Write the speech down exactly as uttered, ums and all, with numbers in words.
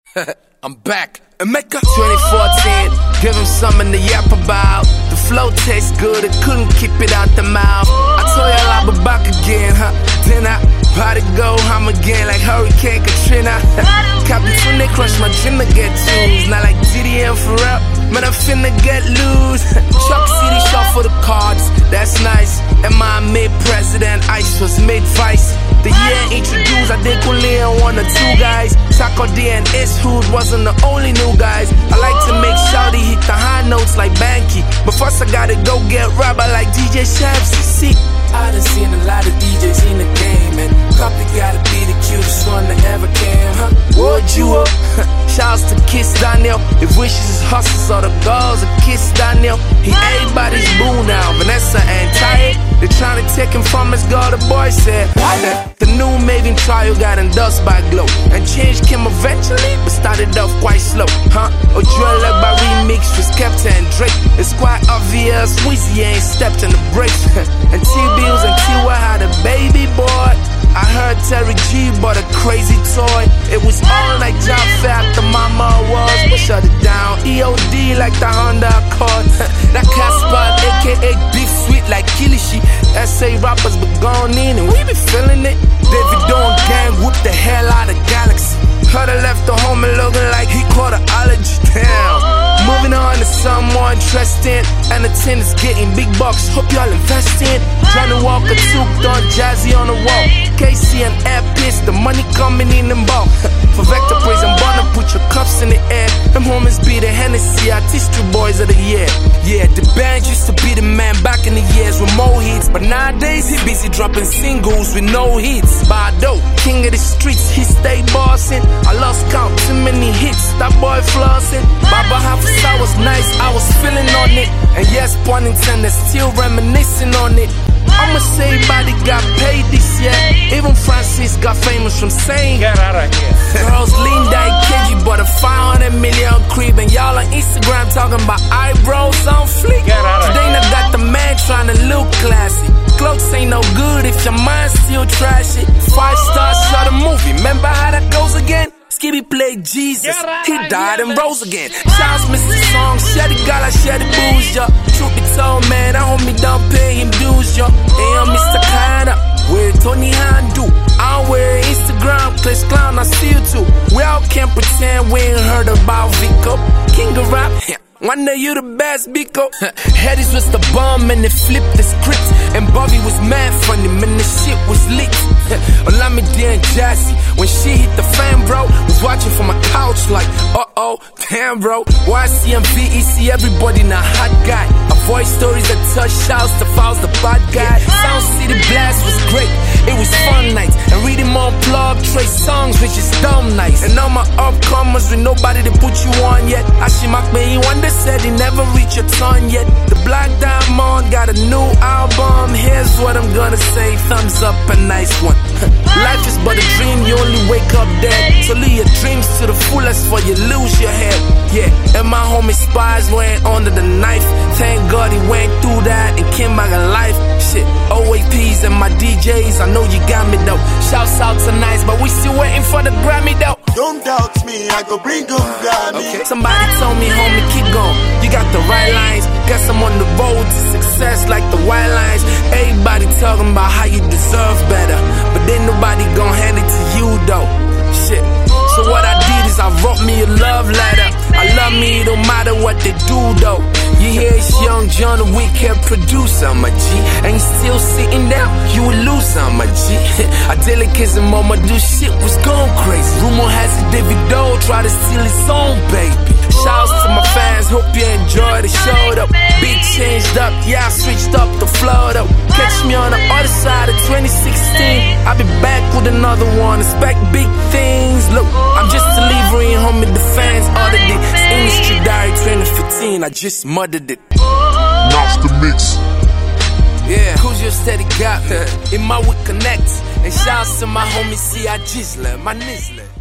I'm back. Emeka twenty fourteen, give him something to yap about. The flow tastes good, it couldn't keep it out the mouth. I told y'all I'll be back again, huh? Then I about to go home again like Hurricane Katrina. Copy when they crush my gym to get twos. Not like D D and Pharrell, man, I'm finna get loose. Chuck City shot for the cards, that's nice. And my made president, Ice was made vice. The year introduced, I did Kule and one or two guys. Taco D and S Hood wasn't the only new guys. I like to make Shawty hit the high notes like Banky, but first I gotta go get rubber like D J Shabsy. See, I done seen a lot of D Js in the game, and Copy gotta be the cutest one that ever came, huh? Would you up? Shouts to Kiss Daniel. If wishes is hustles or the girls of Kiss Daniel. He everybody's boo now, Vanessa and Ty. They tryna take him from his girl, the boy said. The new Maven trial got endorsed by Glow, and change came eventually, but started off quite slow, huh? Or drill like by remix with Skepta and Drake. It's quite obvious Weezy ain't stepped in the brakes. And T-Bills and T-Y had a baby boy. I heard Terry G bought a crazy toy. It was all like John Fat, the mama was, but shut it down. E O D like the Honda Accord. That Casper, aka Big Sweet like Kilishi. S A rappers but gone in and we be feeling it. David Dawn gang whooped the hell out of Galaxy. Heard I left the home and looking like he caught an allergy. Damn. Moving on to some more interesting. And the ten is getting big bucks. Hope y'all invest in. Johnny Walker, Took, Don Jazzy on the wall. K C and Air Piss, the money coming in and ball. For Vector Praise and Bonner, put your cups in the air. Them homies be the Hennessy Artistry Boys of the year. Yeah, the band used to be the man back in the years with more hits, but nowadays he busy dropping singles with no hits. Bado, king of the streets, he stay bossing. I lost count, too many hits, that boy flossing. Baba Hafsa was nice, I was feeling on it. And yes, pun intended, still reminiscing on it. I'ma say everybody got paid this year. Even Francis got famous from saying, get out of here. Girls Linda and K G bought a five hundred million crib, and y'all on Instagram talking about eyebrows on fleek. Get out of Today here. I got the man trying to look classy. Clothes ain't no good if your mind still trashy. Five stars shot a movie, remember how that goes again? Skibby played Jesus, he died and rose again. Shouts Mister Song, share the gala, share the booze, yo. Truth be told, man, I homie don't pay him dues, yo. Hey, I'm Mister Kinda, where Tony Handu. I don't wear Instagram, Clash Clown, I see you too. We all can't pretend we ain't heard about Vico. King of rap, yeah. One day you the best, Biko. Headies was the bomb and they flipped the script. And Bobby was mad funny, man, the shit was lit. Olamide and Jazzy, when she hit the fan, bro, was watching from my couch like, uh-oh, damn, bro. Y C M V E C, everybody not hot guy. Avoid stories that touch shouts, the files, the bad guy. Sound City Blast was great, it was fun nights. And reading more blog, Trey songs, which is dumb nice. And all my upcomers with nobody to put you on yet. Ashimak me one day said he never reached a ton yet. The Black Diamond got a new album. Here's what I'm gonna say, thumbs up, a nice one. Life is but a dream, you only wake up dead. So live your dreams to the fullest before you lose your head. Yeah, and my homie Spies went under the knife. Thank God he went through that and came back alive. Shit, O A Ps and my D Js, I know you got me though. Shouts out to Nice, but we still waiting for the Grammy though. Don't doubt me, I go bring them Grammy. Okay. Somebody told me, homie, keep going. You got the right lines. Guess I'm on the road to success like the white lines. Everybody talking about how you deserve better, but then nobody gon' hand it to you though. Shit. So what I did is I wrote me a love letter. I love me, it don't matter what they do though. You hear it's Young John, the weekend producer, my G. Ain't still sitting down, you will lose on my G. I tell it kids and mama do shit was going crazy. Rumor has it David Doe try to steal his own baby. Shouts to my fans, hope you enjoy the show though. Big changed up, yeah I switched up the flow though. Catch me on the other side of twenty sixteen. I'll be back with another one, expect big things. Look, I'm just delivering home with the fans ordered it. Industry Diary twenty fifteen, I just muttered it. Master Mix. Yeah, who's your steady got? In my wood connect. And shouts to my homie C I Gisler, my Nizzler.